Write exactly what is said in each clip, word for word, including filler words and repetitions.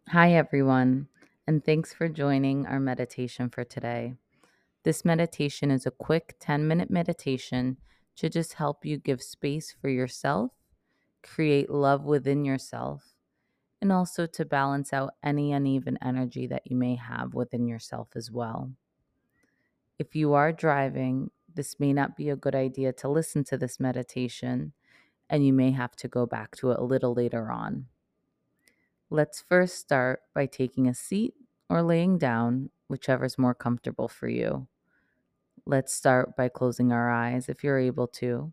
Hi, everyone, and thanks for joining our meditation for today. This meditation is a quick ten minute meditation to just help you give space for yourself, create love within yourself, and also to balance out any uneven energy that you may have within yourself as well. If you are driving, this may not be a good idea to listen to this meditation, and you may have to go back to it a little later on. Let's first start by taking a seat or laying down, whichever is more comfortable for you. Let's start by closing our eyes if you're able to.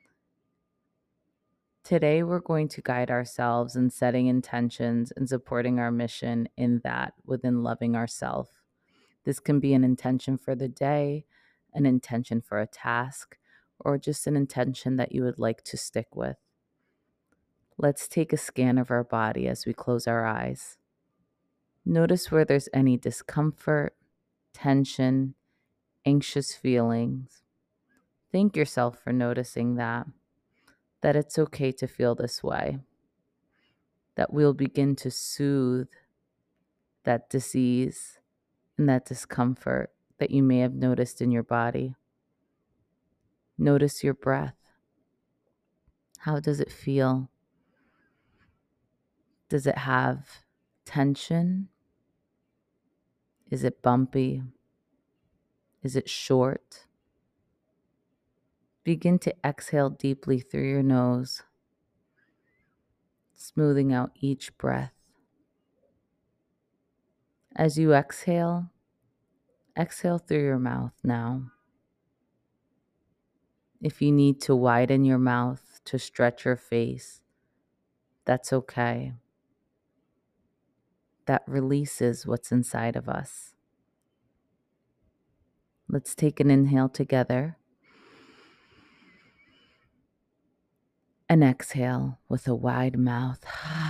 Today, we're going to guide ourselves in setting intentions and supporting our mission in that within loving ourselves. This can be an intention for the day, an intention for a task, or just an intention that you would like to stick with. Let's take a scan of our body as we close our eyes. Notice where there's any discomfort, tension, anxious feelings. Thank yourself for noticing that, that it's okay to feel this way, that we'll begin to soothe that disease and that discomfort that you may have noticed in your body. Notice your breath. How does it feel? Does it have tension? Is it bumpy? Is it short? Begin to exhale deeply through your nose, smoothing out each breath. As you exhale, exhale through your mouth now. If you need to widen your mouth to stretch your face, that's okay. That releases what's inside of us. Let's take an inhale together and exhale with a wide mouth,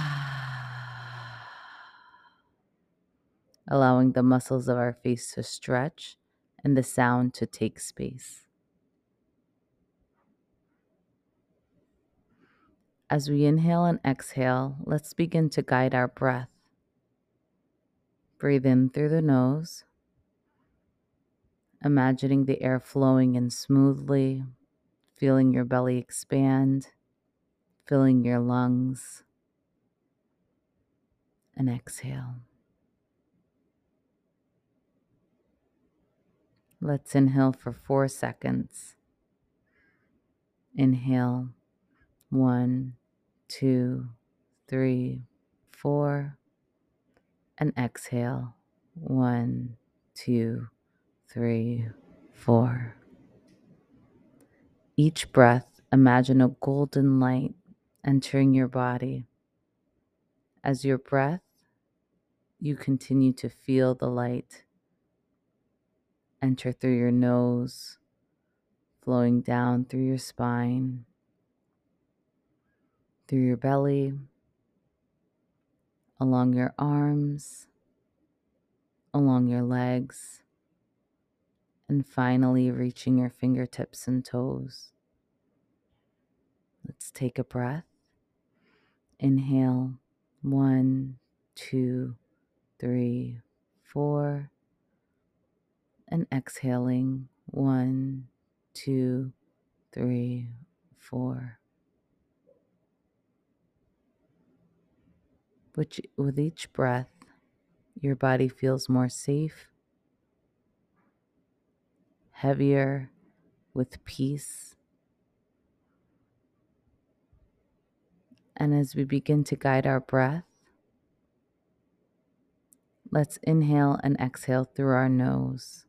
allowing the muscles of our face to stretch and the sound to take space. As we inhale and exhale, let's begin to guide our breath. Breathe in through the nose, imagining the air flowing in smoothly, feeling your belly expand, filling your lungs, and exhale. Let's inhale for four seconds. Inhale, one, two, three, four, and exhale, one, two, three, four. Each breath, imagine a golden light entering your body. As your breath, you continue to feel the light enter through your nose, flowing down through your spine, through your belly, along your arms, along your legs, and finally reaching your fingertips and toes. Let's take a breath. Inhale, one, two, three, four, and exhaling, one, two, three, four. Which, with each breath, your body feels more safe, heavier, with peace. And as we begin to guide our breath, let's inhale and exhale through our nose.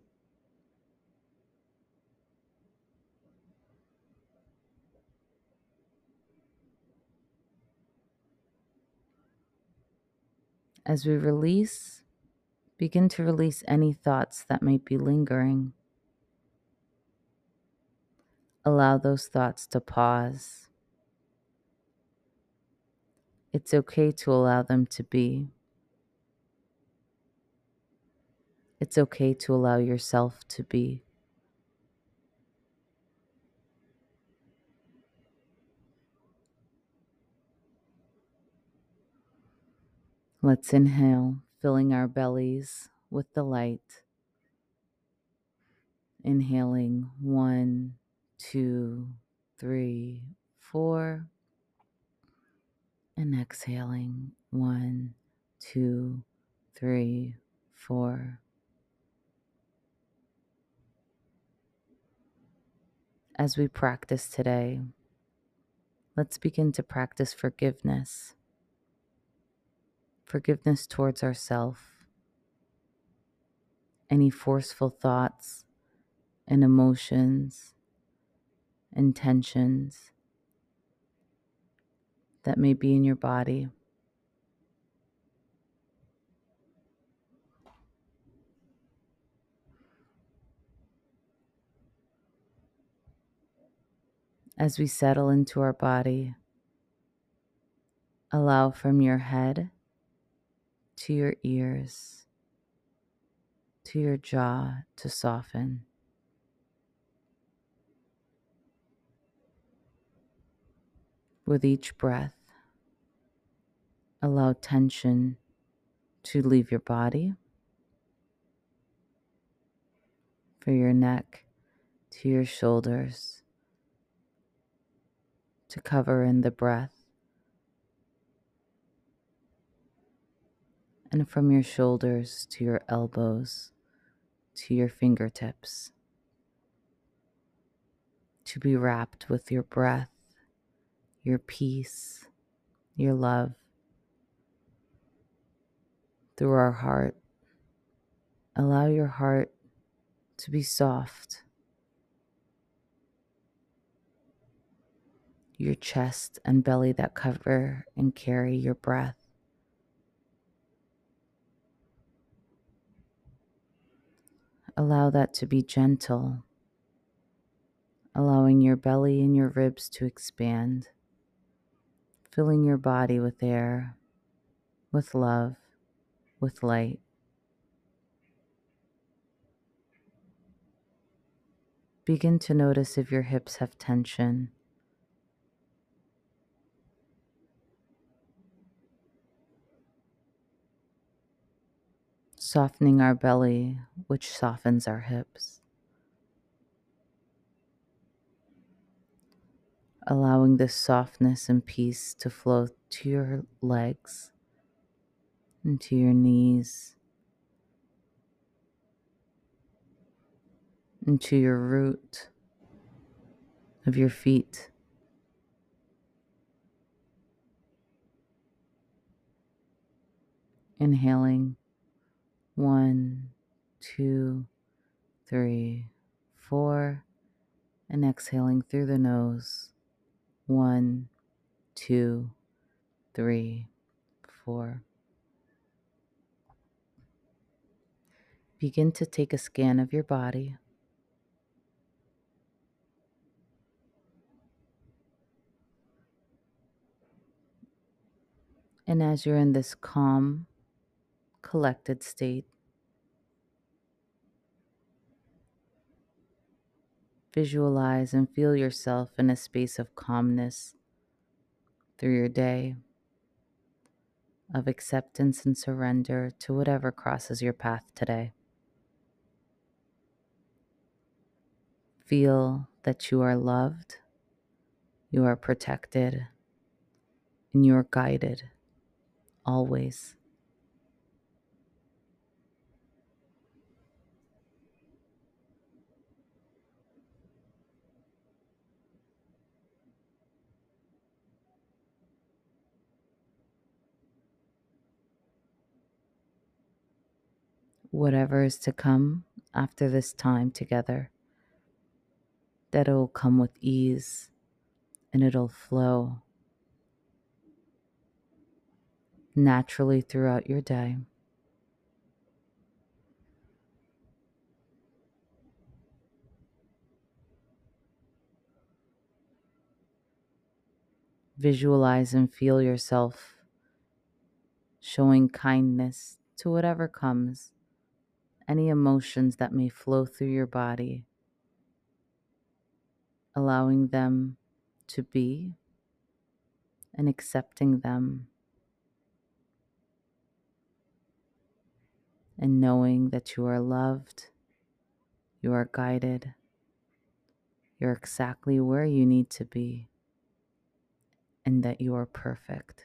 As we release, begin to release any thoughts that might be lingering. Allow those thoughts to pause. It's okay to allow them to be. It's okay to allow yourself to be. Let's inhale, filling our bellies with the light. Inhaling one, two, three, four. And exhaling one, two, three, four. As we practice today, let's begin to practice forgiveness. Forgiveness towards ourselves. Any forceful thoughts and emotions, intentions that may be in your body. As we settle into our body, allow from your head to your ears to your jaw to soften. With each breath, allow tension to leave your body, from your neck to your shoulders, to cover in the breath, and from your shoulders to your elbows, to your fingertips, to be wrapped with your breath, your peace, your love. Through our heart, allow your heart to be soft, your chest and belly that cover and carry your breath. Allow that to be gentle, allowing your belly and your ribs to expand, filling your body with air, with love, with light. Begin to notice if your hips have tension. Softening our belly, which softens our hips. Allowing this softness and peace to flow to your legs and to your knees and to your root of your feet. Inhaling one, two, three, four, and exhaling through the nose. One, two, three, four. Begin to take a scan of your body. And as you're in this calm, collected state, visualize and feel yourself in a space of calmness through your day, of acceptance and surrender to whatever crosses your path today. Feel that you are loved, you are protected, and you are guided always. Whatever is to come after this time together, that it will come with ease and it'll flow naturally throughout your day. Visualize and feel yourself showing kindness to whatever comes, any emotions that may flow through your body, allowing them to be and accepting them. and knowing that you are loved, you are guided, you're exactly where you need to be, and that you are perfect.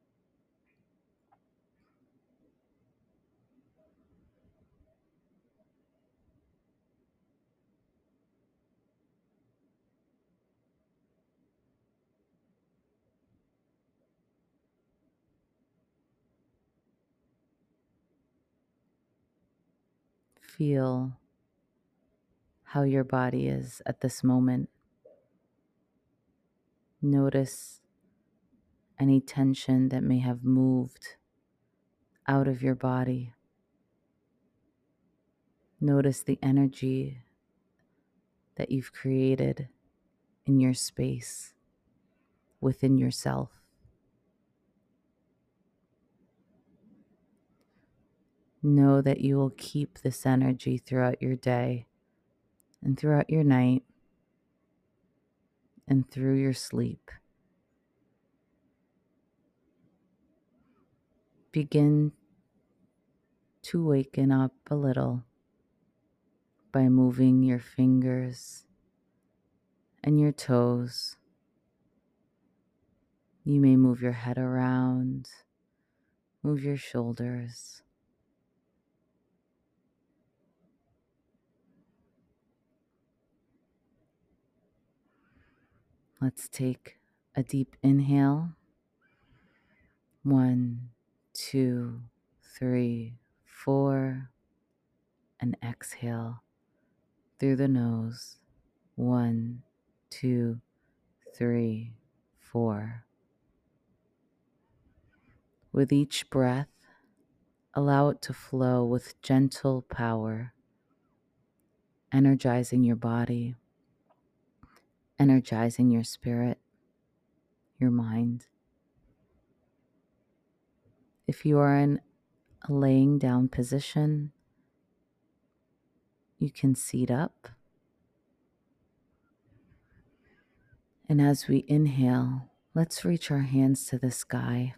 Feel how your body is at this moment. Notice any tension that may have moved out of your body. Notice the energy that you've created in your space, within yourself. Know that you will keep this energy throughout your day and throughout your night and through your sleep. Begin to waken up a little by moving your fingers and your toes. You may move your head around, move your shoulders. Let's take a deep inhale. One, two, three, four. And exhale through the nose. One, two, three, four. With each breath, allow it to flow with gentle power, energizing your body, energizing your spirit, your mind. If you are in a laying down position, you can seat up. And as we inhale, let's reach our hands to the sky,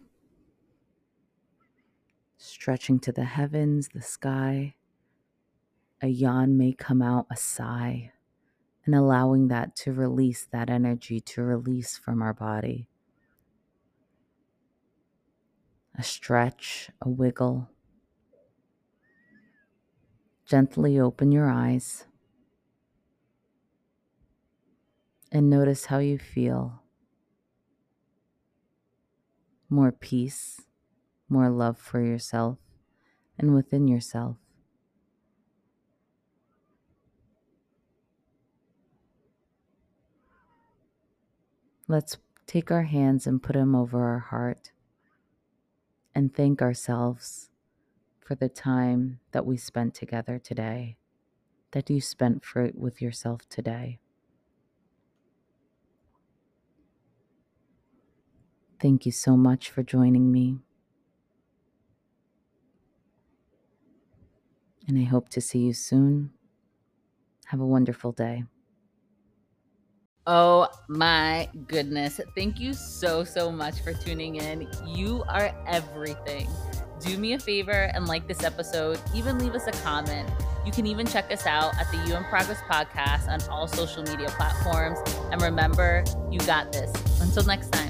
stretching to the heavens, the sky. A yawn may come out, a sigh, and allowing that to release, that energy to release from our body. A stretch, a wiggle. Gently open your eyes and notice how you feel. More peace, more love for yourself and within yourself. Let's take our hands and put them over our heart and thank ourselves for the time that we spent together today, that you spent for, with yourself today. Thank you so much for joining me. And I hope to see you soon. Have a wonderful day. Oh my goodness. Thank you so, so much for tuning in. You are everything. Do me a favor and like this episode. Even leave us a comment. You can even check us out at the You in Progress podcast on all social media platforms. And remember, you got this. Until next time.